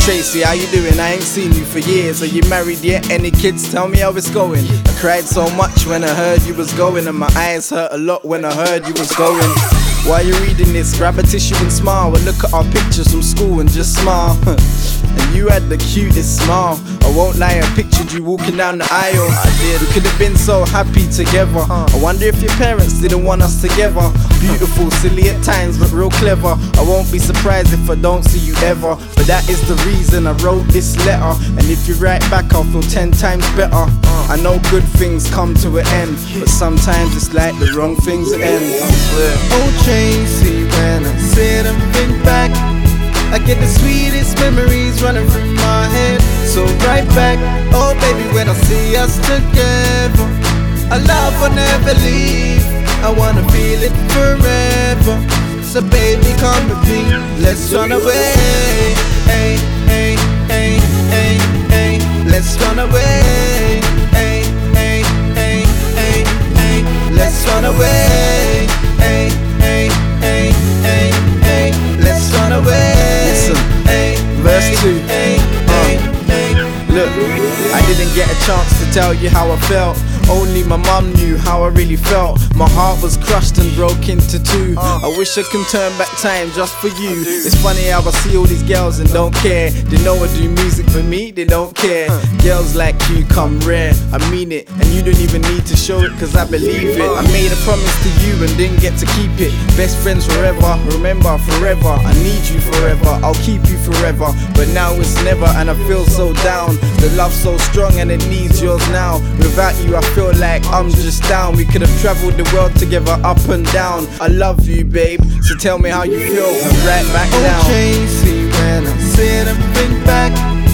Tracy, how you doing? I ain't seen you for years. Are you married yet? Any kids? Tell me how it's going. I cried so much when I heard you was going, and my eyes hurt a lot when I heard you was going. While you're reading this, grab a tissue and smile. We'll look at our pictures from school and just smile. And you had the cutest smile. I won't lie, I pictured you walking down the aisle. I did. We could have been so happy together. I wonder if your parents didn't want us together. Beautiful, silly at times, but real clever. I won't be surprised if I don't see you ever. But that is the reason I wrote this letter. And if you write back, I'll feel 10 times better. I know good things come to an end, but sometimes it's like the wrong things end. Oh Tracy, when I sit and think back, I get the sweetest memories running through my head. So right back, oh baby, when I see us together, our love will never leave. I wanna feel it forever. So baby, come with me, let's run away. Hey, hey, hey, hey, hey. Let's run away. Hey, hey, hey, hey, hey. Let's run away. Hey, hey, hey, hey, hey. Let's run away. Listen, hey, verse 2. Hey, hey, hey. Look, I didn't get a chance to tell you how I felt. Only my mum knew how I really felt. My heart was crushed and broke into two. I wish I could turn back time just for you. It's funny how I see all these girls and don't care. They know I do music for me, they don't care. Girls like you come rare, I mean it. And you don't even need to show it, cause I believe it. I made a promise to you and didn't get to keep it. Best friends forever, remember forever. I need you forever, I'll keep you forever. But now it's never, and I feel so down. The love's so strong and it needs yours now. Without you I feel like I'm just down. We could have traveled the world together, up and down. I love you, babe, so tell me how you feel. Right back down. Oh Tracy, when I sit and think back,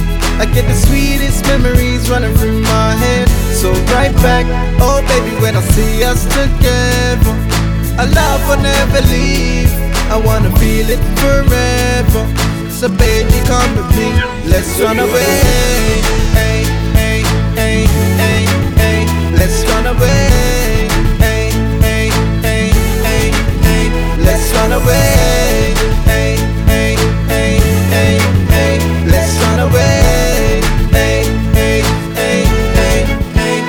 I get the sweetest memories running through my head. So right back, oh baby, when I see us together, our love will never leave. I wanna feel it forever. So baby, come with me, let's run away. Hey, hey, hey, hey, hey. Let's run away. Hey, hey, hey, hey, hey. Let's run away. Hey, hey, hey, hey, hey. Let's run away. Hey, hey, hey, hey, hey.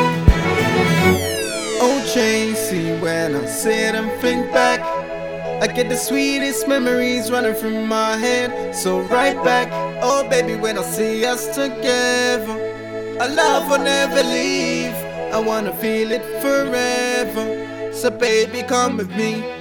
Oh Tracy, when I sit and think back, I get the sweetest memories running through my head. So right back, oh baby, when I see us together, our love will never leave. I wanna feel it forever. So baby, come with me,